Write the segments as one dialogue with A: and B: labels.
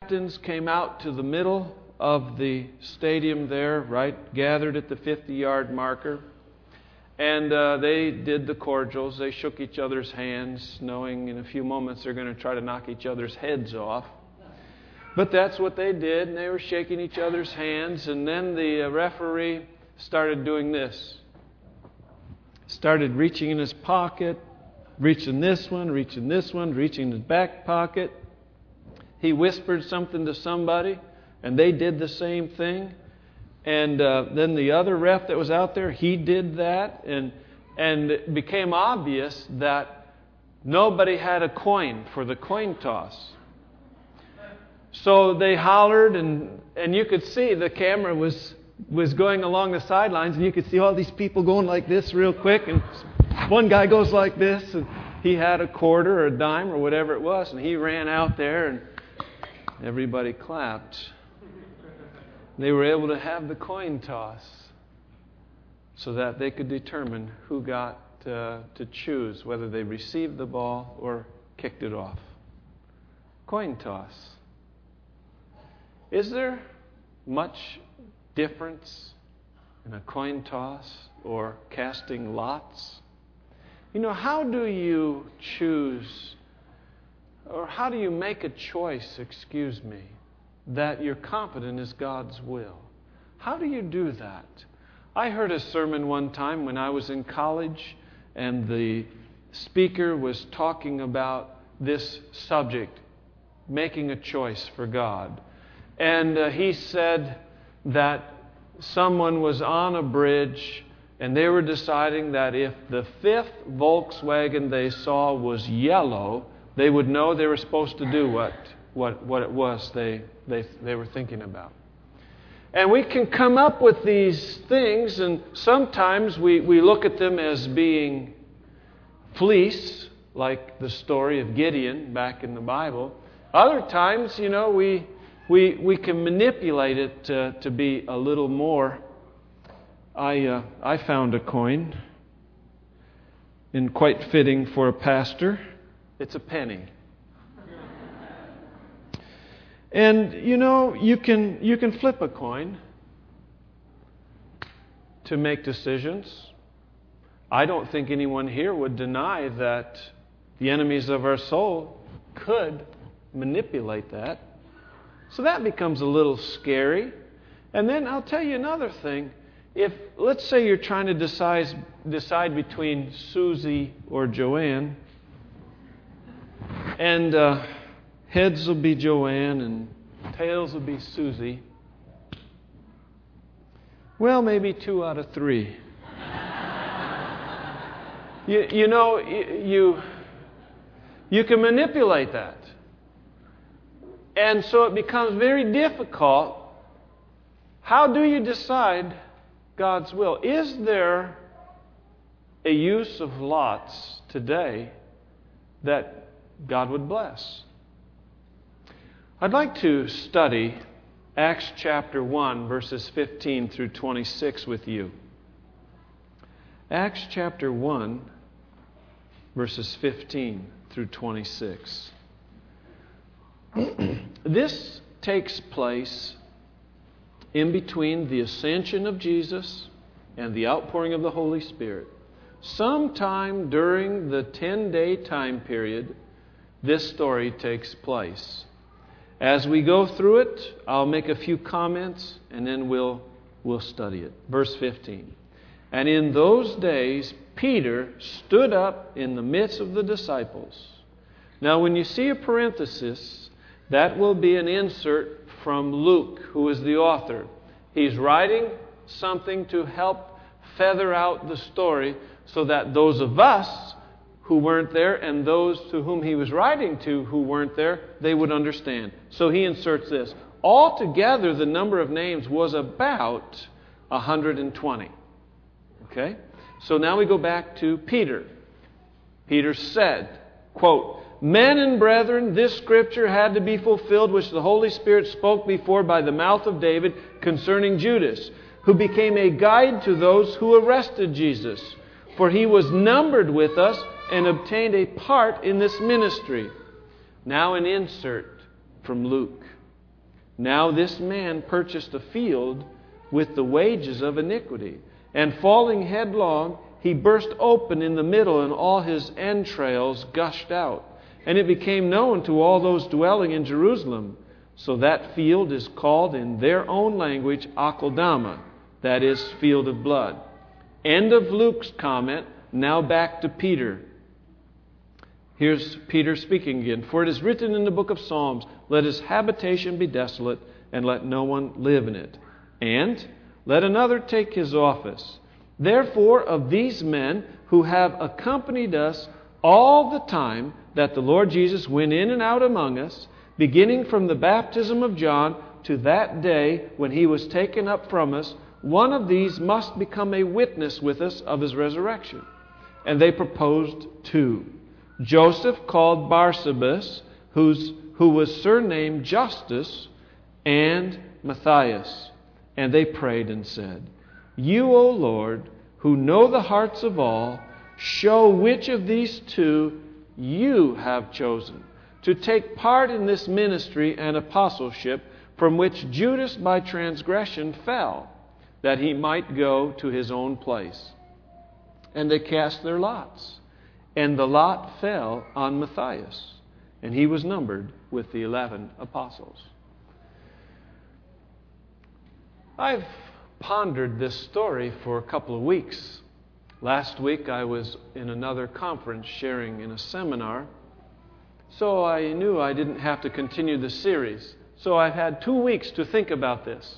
A: captains came out to the middle of the stadium there, right, gathered at the 50-yard marker. And they did the cordials. They shook each other's hands, knowing in a few moments they're going to try to knock each other's heads off. But that's what they did, and they were shaking each other's hands. And then the referee started doing this. Started reaching in his pocket, reaching this one, reaching in his back pocket. He whispered something to somebody, and they did the same thing. And then the other ref that was out there, he did that. And it became obvious that nobody had a coin for the coin toss. So they hollered, and you could see the camera was going along the sidelines, and you could see all these people going like this real quick. And one guy goes like this, and he had a quarter or a dime or whatever it was, and he ran out there, and everybody clapped. They were able to have the coin toss so that they could determine who got to choose whether they received the ball or kicked it off. Coin toss. Is there much difference in a coin toss or casting lots? You know, how do you choose, or how do you make a choice, that you're confident is God's will? How do you do that? I heard a sermon one time when I was in college, and the speaker was talking about this subject, making a choice for God. And he said that someone was on a bridge, and they were deciding that if the fifth Volkswagen they saw was yellow, they would know they were supposed to do what it was they were thinking about. And we can come up with these things, and sometimes we look at them as being fleece, like the story of Gideon back in the Bible. Other times, you know, we can manipulate it to be a little more. I found a coin, and quite fitting for a pastor. It's a penny. And you know, you can flip a coin to make decisions. I don't think anyone here would deny that the enemies of our soul could manipulate that. So that becomes a little scary. And then I'll tell you another thing. If, let's say you're trying to decide between Susie or Joanne, and heads will be Joanne and tails will be Susie. Well, maybe 2 out of 3. You know, you can manipulate that. And so it becomes very difficult. How do you decide God's will? Is there a use of lots today that God would bless? I'd like to study Acts chapter 1, verses 15 through 26 with you. Acts chapter 1, verses 15 through 26. This takes place in between the ascension of Jesus and the outpouring of the Holy Spirit. Sometime during the 10-day time period, this story takes place. As we go through it, I'll make a few comments, and then we'll study it. Verse 15. And in those days, Peter stood up in the midst of the disciples. Now, when you see a parenthesis, that will be an insert from Luke, who is the author. He's writing something to help feather out the story so that those of us who weren't there and those to whom he was writing to who weren't there, they would understand. So he inserts this. Altogether, the number of names was about 120. Okay? So now we go back to Peter. Peter said, quote, "Men and brethren, this scripture had to be fulfilled, which the Holy Spirit spoke before by the mouth of David concerning Judas, who became a guide to those who arrested Jesus. For he was numbered with us and obtained a part in this ministry." Now an insert from Luke. Now this man purchased a field with the wages of iniquity. And falling headlong, he burst open in the middle, and all his entrails gushed out. And it became known to all those dwelling in Jerusalem. So that field is called in their own language Akeldama, that is, field of blood. End of Luke's comment. Now back to Peter. Here's Peter speaking again. For it is written in the book of Psalms, let his habitation be desolate, and let no one live in it. And let another take his office. Therefore, of these men who have accompanied us all the time that the Lord Jesus went in and out among us, beginning from the baptism of John to that day when he was taken up from us, one of these must become a witness with us of his resurrection. And they proposed two. Joseph called Barsabas, who was surnamed Justus, and Matthias. And they prayed and said, You, O Lord, who know the hearts of all, show which of these two you have chosen to take part in this ministry and apostleship from which Judas by transgression fell, that he might go to his own place. And they cast their lots. And the lot fell on Matthias, and he was numbered with the 11 apostles. I've pondered this story for a couple of weeks. Last week I was in another conference sharing in a seminar, so I knew I didn't have to continue the series. So I've had 2 weeks to think about this.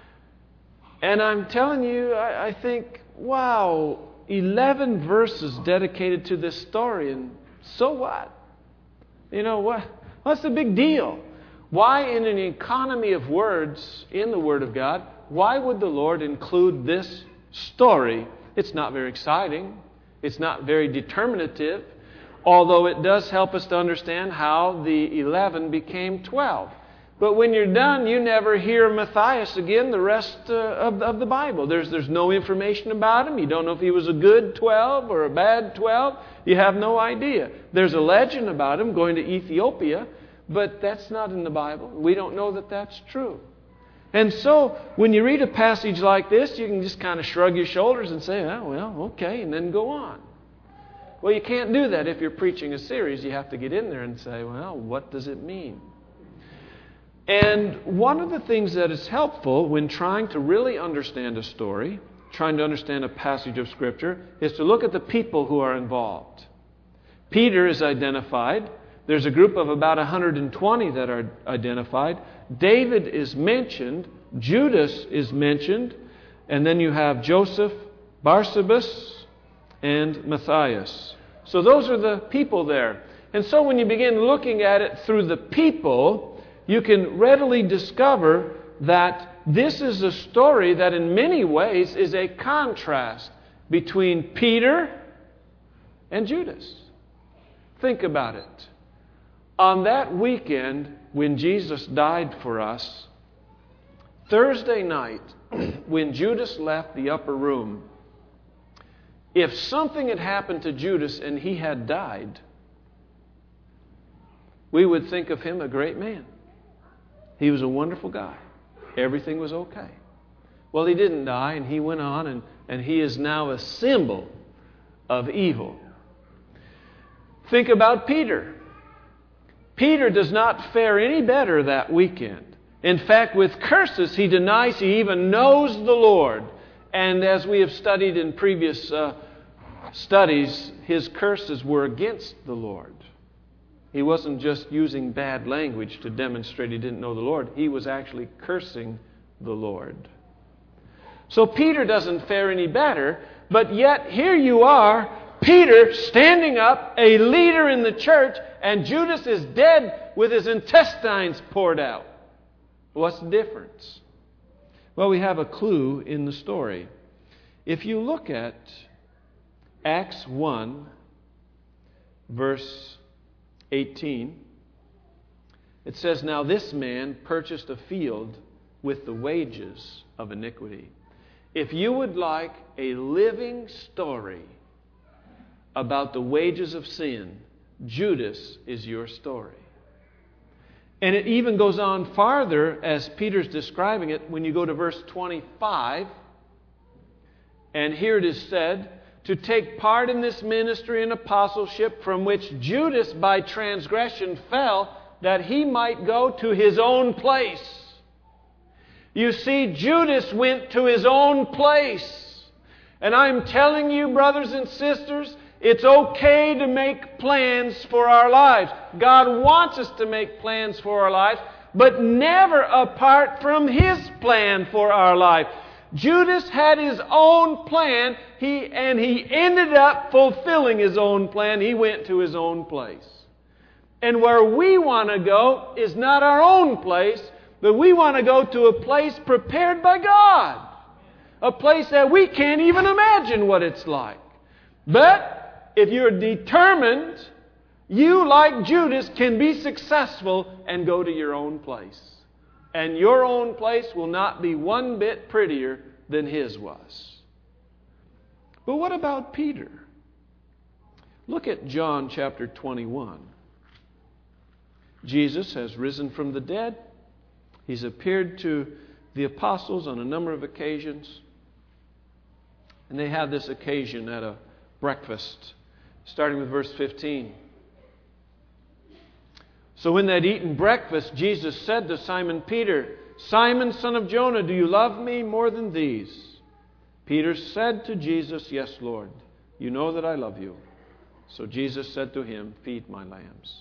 A: And I'm telling you, I think, wow, 11 verses dedicated to this story, and so what? You know, what's the big deal? Why, in an economy of words in the Word of God, why would the Lord include this story? It's not very exciting. It's not very determinative, although it does help us to understand how the 11 became 12. But when you're done, you never hear Matthias again the rest of the Bible. There's no information about him. You don't know if he was a good 12 or a bad 12. You have no idea. There's a legend about him going to Ethiopia, but that's not in the Bible. We don't know that that's true. And so when you read a passage like this, you can just kind of shrug your shoulders and say, oh, well, okay, and then go on. Well, you can't do that if you're preaching a series. You have to get in there and say, well, what does it mean? And one of the things that is helpful when trying to really understand a story, trying to understand a passage of Scripture, is to look at the people who are involved. Peter is identified. There's a group of about 120 that are identified. David is mentioned. Judas is mentioned. And then you have Joseph, Barsabas, and Matthias. So those are the people there. And so when you begin looking at it through the people, you can readily discover that this is a story that in many ways is a contrast between Peter and Judas. Think about it. On that weekend when Jesus died for us, Thursday night, when Judas left the upper room, if something had happened to Judas and he had died, we would think of him a great man. He was a wonderful guy. Everything was okay. Well, he didn't die, and he went on, and he is now a symbol of evil. Think about Peter. Peter does not fare any better that weekend. In fact, with curses, he denies he even knows the Lord. And as we have studied in previous studies, his curses were against the Lord. He wasn't just using bad language to demonstrate he didn't know the Lord. He was actually cursing the Lord. So Peter doesn't fare any better, but yet here you are, Peter standing up, a leader in the church, and Judas is dead with his intestines poured out. What's the difference? Well, we have a clue in the story. If you look at Acts 1, verse 18, it says, Now this man purchased a field with the wages of iniquity. If you would like a living story about the wages of sin, Judas is your story. And it even goes on farther as Peter's describing it when you go to verse 25. And here it is said, to take part in this ministry and apostleship from which Judas by transgression fell, that he might go to his own place. You see, Judas went to his own place. And I'm telling you, brothers and sisters, it's okay to make plans for our lives. God wants us to make plans for our lives, but never apart from His plan for our life. Judas had his own plan, and he ended up fulfilling his own plan. He went to his own place. And where we want to go is not our own place, but we want to go to a place prepared by God. A place that we can't even imagine what it's like. But if you're determined, you, like Judas, can be successful and go to your own place. And your own place will not be one bit prettier than his was. But what about Peter? Look at John chapter 21. Jesus has risen from the dead. He's appeared to the apostles on a number of occasions. And they had this occasion at a breakfast, starting with verse 15. So when they'd eaten breakfast, Jesus said to Simon Peter, Simon, son of Jonah, do you love me more than these? Peter said to Jesus, yes, Lord, you know that I love you. So Jesus said to him, feed my lambs.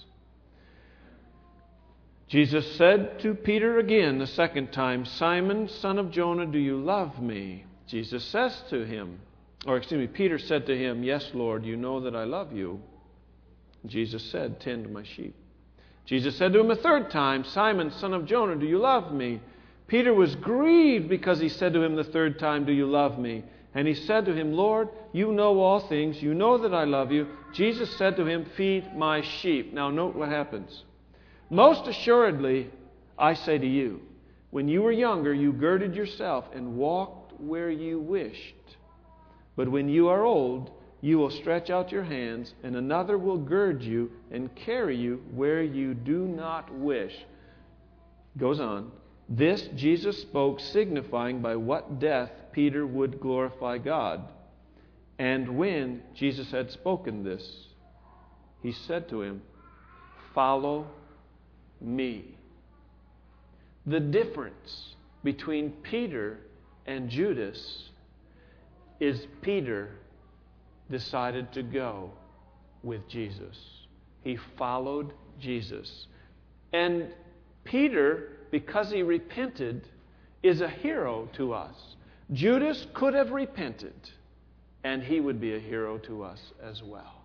A: Jesus said to Peter again the second time, Simon, son of Jonah, do you love me? Jesus says to him, Peter said to him, yes, Lord, you know that I love you. Jesus said, tend my sheep. Jesus said to him a third time, Simon, son of Jonah, do you love me? Peter was grieved because he said to him the third time, do you love me? And he said to him, Lord, you know all things. You know that I love you. Jesus said to him, feed my sheep. Now note what happens. Most assuredly, I say to you, when you were younger, you girded yourself and walked where you wished. But when you are old, you will stretch out your hands, and another will gird you and carry you where you do not wish. Goes on. This Jesus spoke, signifying by what death Peter would glorify God. And when Jesus had spoken this, he said to him, follow me. The difference between Peter and Judas is Peter decided to go with Jesus. He followed Jesus. And Peter, because he repented, is a hero to us. Judas could have repented, and he would be a hero to us as well.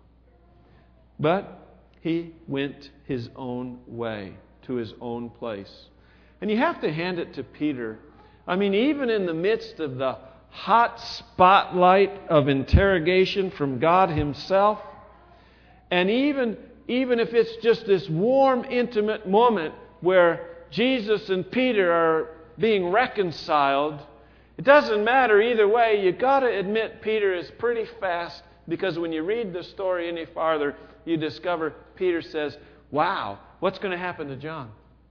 A: But he went his own way, to his own place. And you have to hand it to Peter. I mean, even in the midst of the hot spotlight of interrogation from God Himself, and even if it's just this warm, intimate moment where Jesus and Peter are being reconciled, it doesn't matter either way. You've got to admit Peter is pretty fast, because when you read the story any farther, you discover Peter says, wow, what's going to happen to John?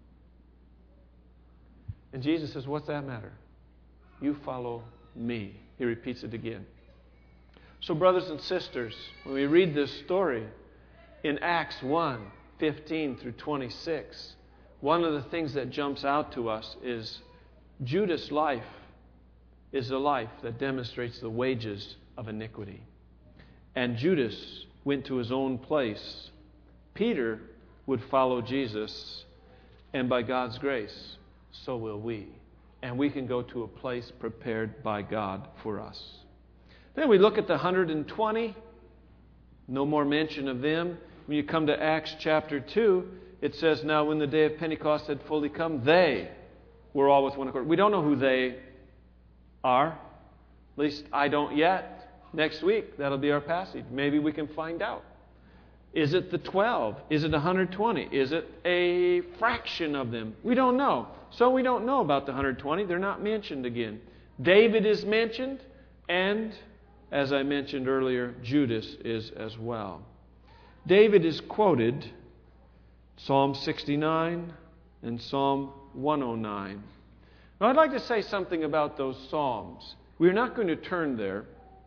A: And Jesus says, what's that matter? You follow me. He repeats it again. So brothers and sisters, when we read this story in Acts 1, 15 through 26, one of the things that jumps out to us is Judas' life is a life that demonstrates the wages of iniquity. And Judas went to his own place. Peter would follow Jesus, and by God's grace, so will we. And we can go to a place prepared by God for us. Then we look at the 120. No more mention of them. When you come to Acts chapter 2, it says, now when the day of Pentecost had fully come, they were all with one accord. We don't know who they are. At least I don't yet. Next week, that'll be our passage. Maybe we can find out. Is it the 12? Is it 120? Is it a fraction of them? We don't know. So we don't know about the 120. They're not mentioned again. David is mentioned, and as I mentioned earlier, Judas is as well. David is quoted, Psalm 69, and Psalm 109. Now, I'd like to say something about those Psalms. We're not going to turn there.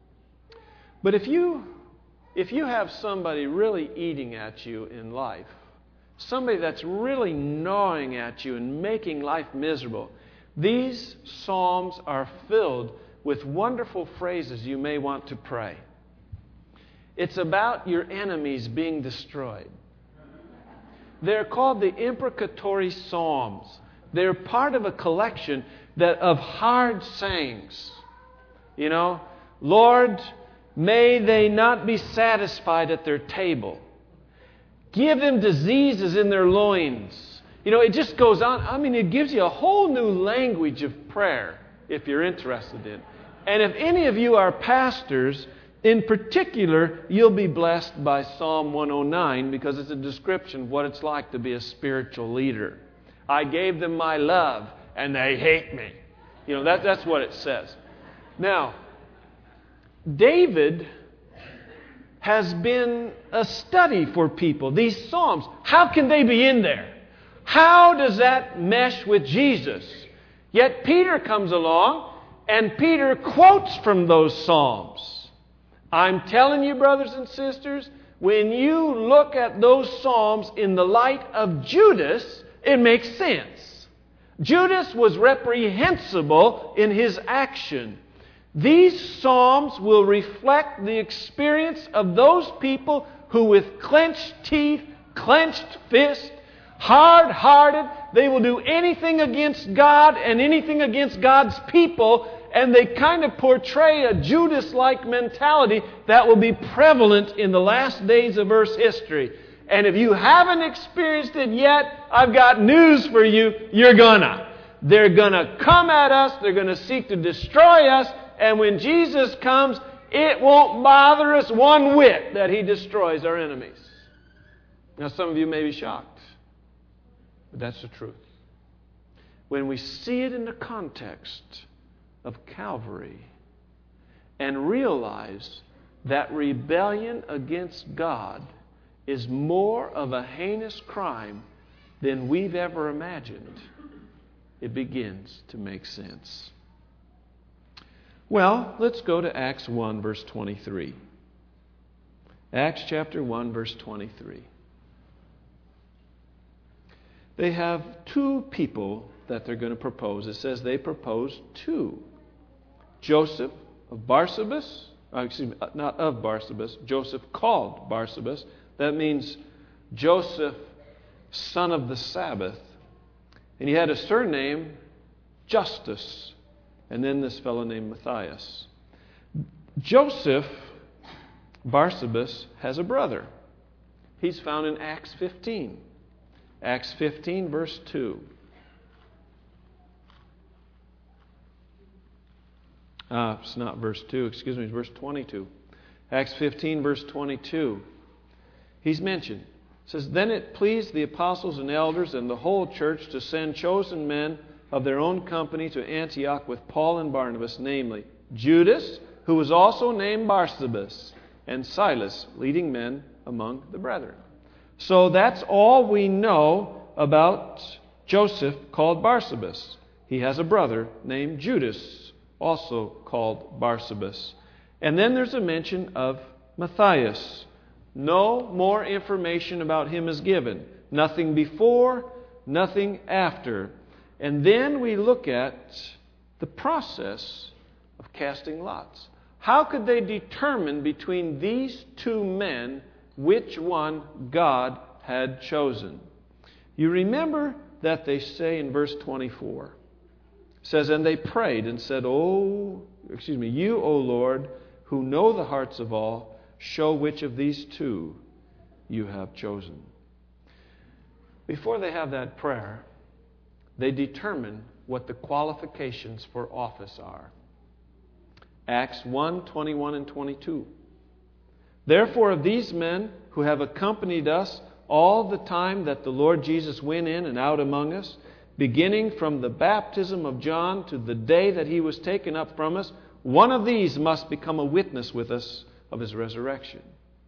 A: But if you have somebody really eating at you in life, somebody that's really gnawing at you and making life miserable, these Psalms are filled with wonderful phrases you may want to pray. It's about your enemies being destroyed. They're called the imprecatory Psalms. They're part of a collection of hard sayings. You know, Lord, may they not be satisfied at their table. Give them diseases in their loins. You know, it just goes on. I mean, it gives you a whole new language of prayer if you're interested in. And if any of you are pastors, in particular, you'll be blessed by Psalm 109 because it's a description of what it's like to be a spiritual leader. I gave them my love and they hate me. You know, that's what it says. Now, David has been a study for people. These Psalms, how can they be in there? How does that mesh with Jesus? Yet Peter comes along and Peter quotes from those Psalms. I'm telling you, brothers and sisters, when you look at those Psalms in the light of Judas, it makes sense. Judas was reprehensible in his action. These Psalms will reflect the experience of those people who with clenched teeth, clenched fists, hard-hearted, they will do anything against God and anything against God's people, and they kind of portray a Judas-like mentality that will be prevalent in the last days of Earth's history. And if you haven't experienced it yet, I've got news for you. You're gonna. They're gonna come at us. They're gonna seek to destroy us. And when Jesus comes, it won't bother us one whit that He destroys our enemies. Now, some of you may be shocked, but that's the truth. When we see it in the context of Calvary and realize that rebellion against God is more of a heinous crime than we've ever imagined, it begins to make sense. Well, let's go to Acts 1, verse 23. Acts chapter 1, verse 23. They have two people that they're going to propose. It says they proposed two. Joseph of Barsabas, not of Barsabas, Joseph called Barsabas. That means Joseph, son of the Sabbath. And he had a surname, Justus. And then this fellow named Matthias. Joseph, Barsabas, has a brother. He's found in Acts 15. Acts 15, verse 2. It's not verse 2, it's verse 22. Acts 15, verse 22. He's mentioned. It says, Then it pleased the apostles and elders and the whole church to send chosen men of their own company to Antioch with Paul and Barnabas, namely Judas, who was also named Barsabas, and Silas, leading men among the brethren. So that's all we know about Joseph, called Barsabas. He has a brother named Judas, also called Barsabas. And then there's a mention of Matthias. No more information about him is given. Nothing before, nothing after. And then we look at the process of casting lots. How could they determine between these two men which one God had chosen? You remember that they say in verse 24. It says, And they prayed and said, You, O Lord, who know the hearts of all, show which of these two you have chosen. Before they have that prayer, they determine what the qualifications for office are. Acts 1, 21 and 22. Therefore of these men who have accompanied us all the time that the Lord Jesus went in and out among us, beginning from the baptism of John to the day that He was taken up from us, one of these must become a witness with us of His resurrection.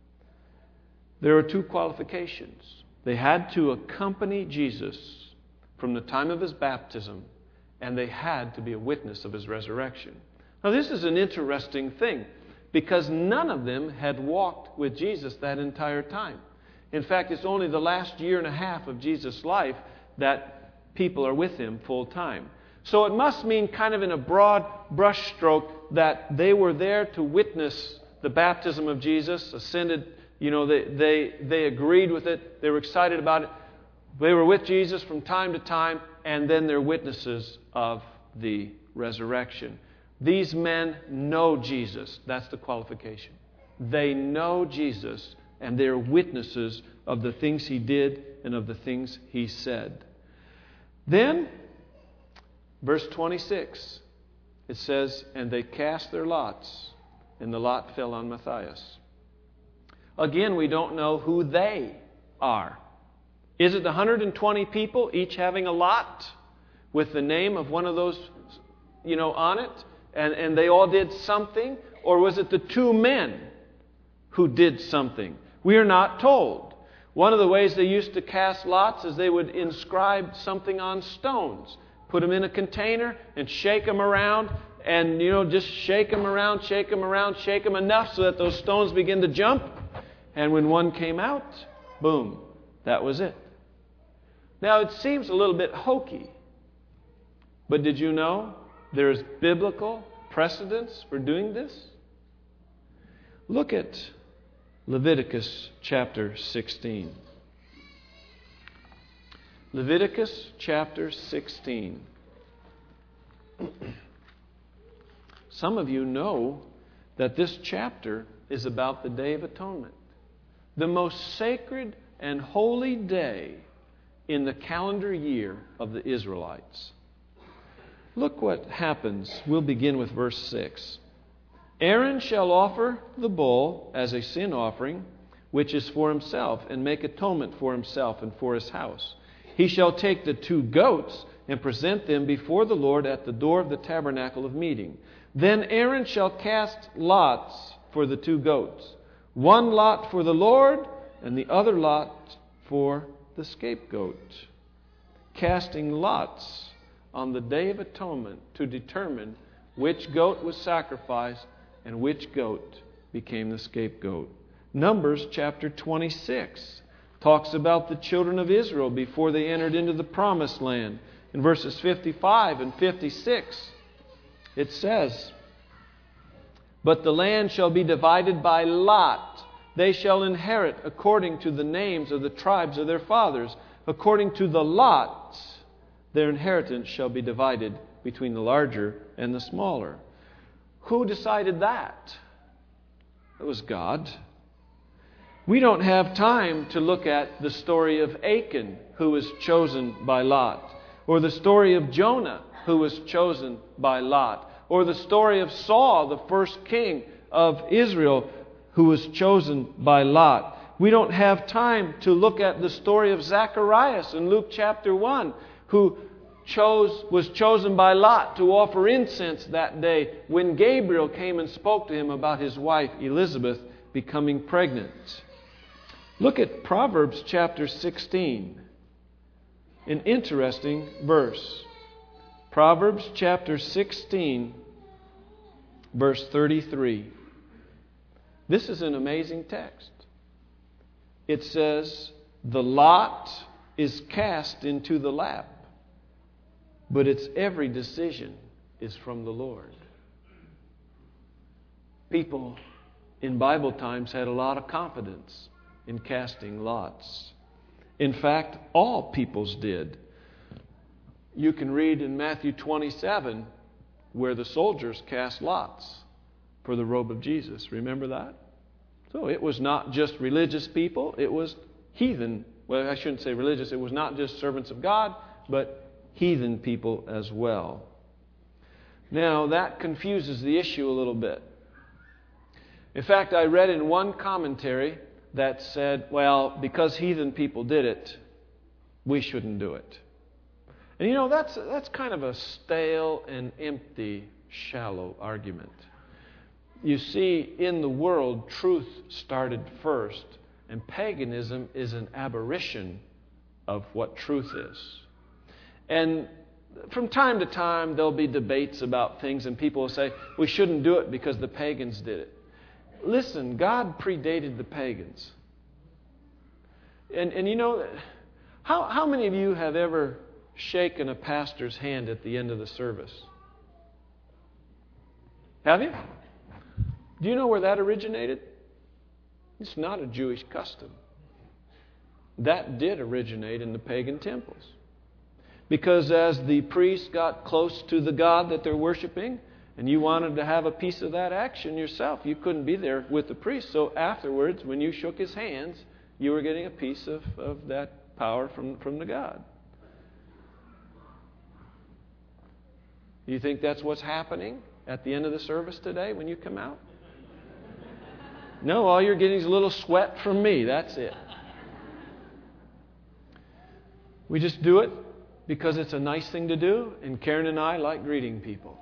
A: There are two qualifications. They had to accompany Jesus. from the time of his baptism, and they had to be a witness of his resurrection. Now, this is an interesting thing, because none of them had walked with Jesus that entire time. In fact, it's only the last year and a half of Jesus' life that people are with him full time. So it must mean, kind of in a broad brushstroke, that they were there to witness the baptism of Jesus, ascended. They agreed with it. They were excited about it. They were with Jesus from time to time, and then they're witnesses of the resurrection. These men know Jesus. That's the qualification. They know Jesus, and they're witnesses of the things he did and of the things he said. Then, verse 26, it says, "And they cast their lots, and the lot fell on Matthias." Again, we don't know who they are. Is it the 120 people, each having a lot with the name of one of those, on it? And they all did something? Or was it the two men who did something? We are not told. One of the ways they used to cast lots is they would inscribe something on stones. Put them in a container and shake them around. And, just shake them around, shake them around, shake them enough so that those stones begin to jump. And when one came out, boom, that was it. Now, it seems a little bit hokey. But did you know there is biblical precedence for doing this? Look at Leviticus chapter 16. Leviticus chapter 16. Some of you know that this chapter is about the Day of Atonement, the most sacred and holy day in the calendar year of the Israelites. Look what happens. We'll begin with verse 6. "Aaron shall offer the bull as a sin offering, which is for himself, and make atonement for himself and for his house. He shall take the 2 goats and present them before the Lord at the door of the tabernacle of meeting. Then Aaron shall cast lots for the 2 goats, one lot for the Lord and the other lot for the scapegoat." Casting lots on the Day of Atonement to determine which goat was sacrificed and which goat became the scapegoat. Numbers chapter 26 talks about the children of Israel before they entered into the promised land. In verses 55 and 56, it says, "But the land shall be divided by lot. They shall inherit according to the names of the tribes of their fathers. According to the lots, their inheritance shall be divided between the larger and the smaller." Who decided that? It was God. We don't have time to look at the story of Achan, who was chosen by Lot, or the story of Jonah, who was chosen by Lot, or the story of Saul, the first king of Israel, who was chosen by Lot. We don't have time to look at the story of Zacharias in Luke chapter 1, who was chosen by Lot to offer incense that day when Gabriel came and spoke to him about his wife Elizabeth becoming pregnant. Look at Proverbs chapter 16, an interesting verse. Proverbs chapter 16, verse 33. This is an amazing text. It says, "The lot is cast into the lap, but its every decision is from the Lord." People in Bible times had a lot of confidence in casting lots. In fact, all peoples did. You can read in Matthew 27 where the soldiers cast lots for the robe of Jesus. Remember that? So it was not just religious people, it was heathen. Well, I shouldn't say religious. It was not just servants of God, but heathen people as well. Now, that confuses the issue a little bit. In fact, I read in one commentary that said, well, because heathen people did it, we shouldn't do it. And that's kind of a stale and empty, shallow argument. You see, in the world, truth started first, and paganism is an aberration of what truth is. And from time to time, there'll be debates about things, and people will say, we shouldn't do it because the pagans did it. Listen, God predated the pagans. And you know, how many of you have ever shaken a pastor's hand at the end of the service? Have you? Do you know where that originated? It's not a Jewish custom. That did originate in the pagan temples. Because as the priests got close to the God that they're worshiping, and you wanted to have a piece of that action yourself, you couldn't be there with the priest. So afterwards, when you shook his hands, you were getting a piece of that power from the God. Do you think that's what's happening at the end of the service today when you come out? No, all you're getting is a little sweat from me. That's it. We just do it because it's a nice thing to do, and Karen and I like greeting people.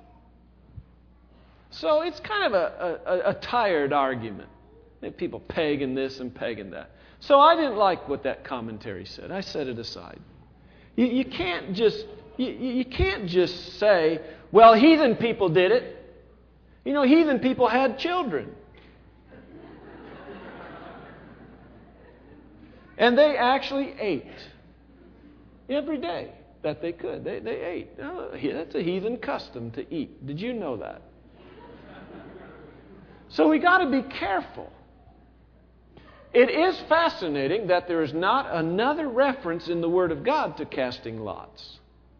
A: So it's kind of a tired argument. People pagan this and pagan that. So I didn't like what that commentary said. I set it aside. You can't just say, well, heathen people did it. You know, heathen people had children. And they actually ate every day that they could. They ate. Oh, that's a heathen custom to eat. Did you know that? So we got to be careful. It is fascinating that there is not another reference in the Word of God to casting lots.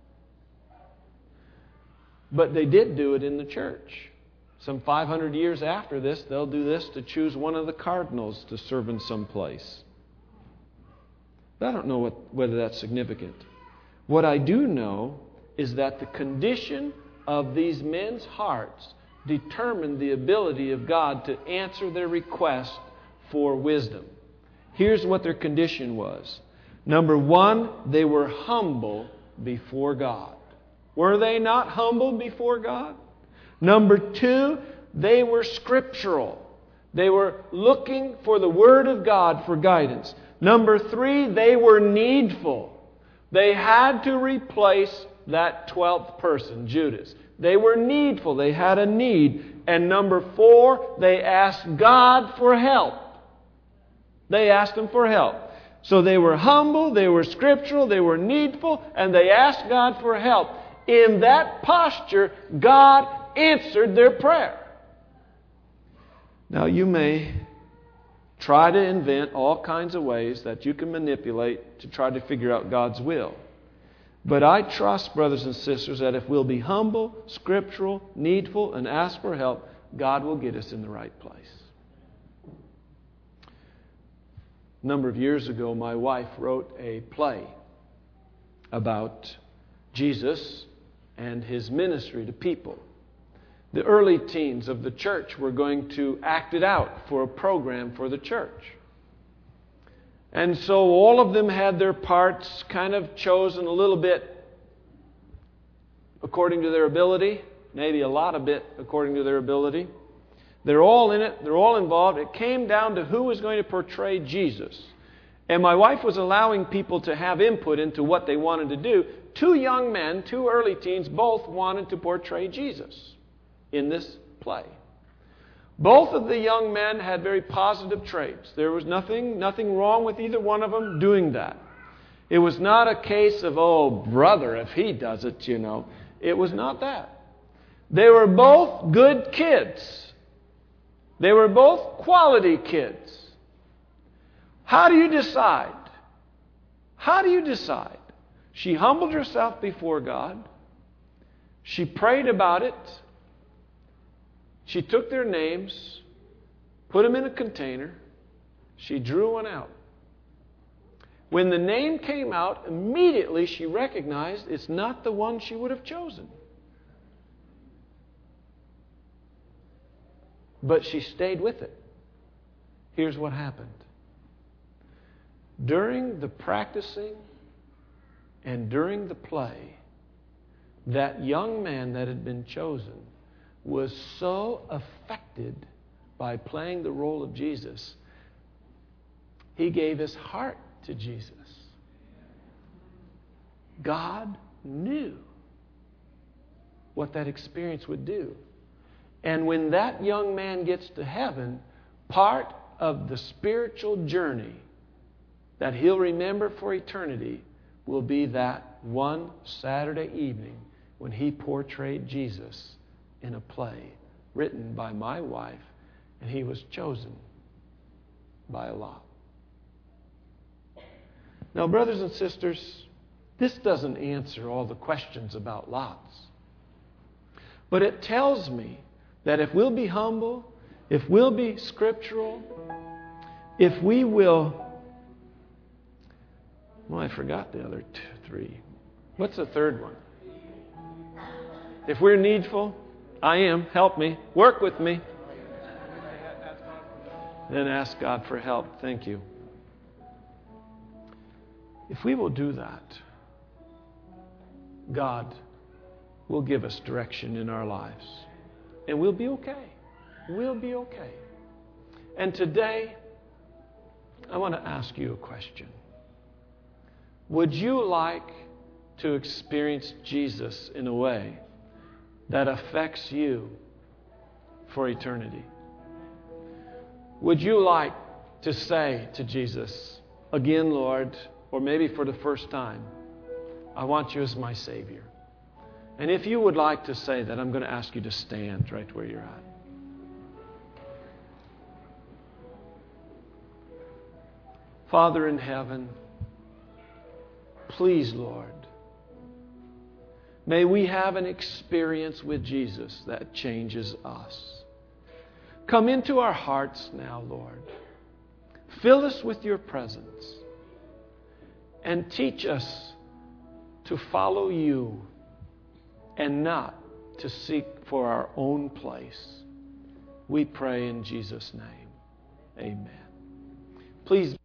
A: But they did do it in the church. Some 500 years after this, they'll do this to choose one of the cardinals to serve in some place. But I don't know whether that's significant. What I do know is that the condition of these men's hearts determined the ability of God to answer their request for wisdom. Here's what their condition was. Number one, they were humble before God. Were they not humble before God? Number two, they were scriptural. They were looking for the Word of God for guidance. Number three, they were needful. They had to replace that 12th person, Judas. They were needful. They had a need. And number four, they asked God for help. They asked Him for help. So they were humble, they were scriptural, they were needful, and they asked God for help. In that posture, God answered their prayer. Now you may try to invent all kinds of ways that you can manipulate to try to figure out God's will. But I trust, brothers and sisters, that if we'll be humble, scriptural, needful, and ask for help, God will get us in the right place. A number of years ago, my wife wrote a play about Jesus and His ministry to people. The early teens of the church were going to act it out for a program for the church. And so all of them had their parts kind of chosen a little bit according to their ability, maybe a lot of bit according to their ability. They're all in it. They're all involved. It came down to who was going to portray Jesus. And my wife was allowing people to have input into what they wanted to do. Two young men, two early teens, both wanted to portray Jesus in this play. Both of the young men had very positive traits. There was nothing wrong with either one of them doing that. It was not a case of, oh, brother, if he does it, you know. It was not that. They were both good kids. They were both quality kids. How do you decide? How do you decide? She humbled herself before God. She prayed about it. She took their names, put them in a container. She drew one out. When the name came out, immediately she recognized it's not the one she would have chosen. But she stayed with it. Here's what happened. During the practicing and during the play, that young man that had been chosen was so affected by playing the role of Jesus, he gave his heart to Jesus. God knew what that experience would do. And when that young man gets to heaven, part of the spiritual journey that he'll remember for eternity will be that one Saturday evening when he portrayed Jesus in a play written by my wife, and he was chosen by a lot. Now, brothers and sisters, this doesn't answer all the questions about lots. But it tells me that if we'll be humble, if we'll be scriptural, if we will... Well, I forgot the other three. What's the third one? If we're needful, I am. Help me. Work with me. Then ask God for help. Thank you. If we will do that, God will give us direction in our lives. And we'll be okay. We'll be okay. And today, I want to ask you a question. Would you like to experience Jesus in a way that affects you for eternity? Would you like to say to Jesus, again, Lord, or maybe for the first time, I want you as my Savior? And if you would like to say that, I'm going to ask you to stand right where you're at. Father in heaven, please, Lord, may we have an experience with Jesus that changes us. Come into our hearts now, Lord. Fill us with your presence and teach us to follow you and not to seek for our own place. We pray in Jesus' name. Amen. Please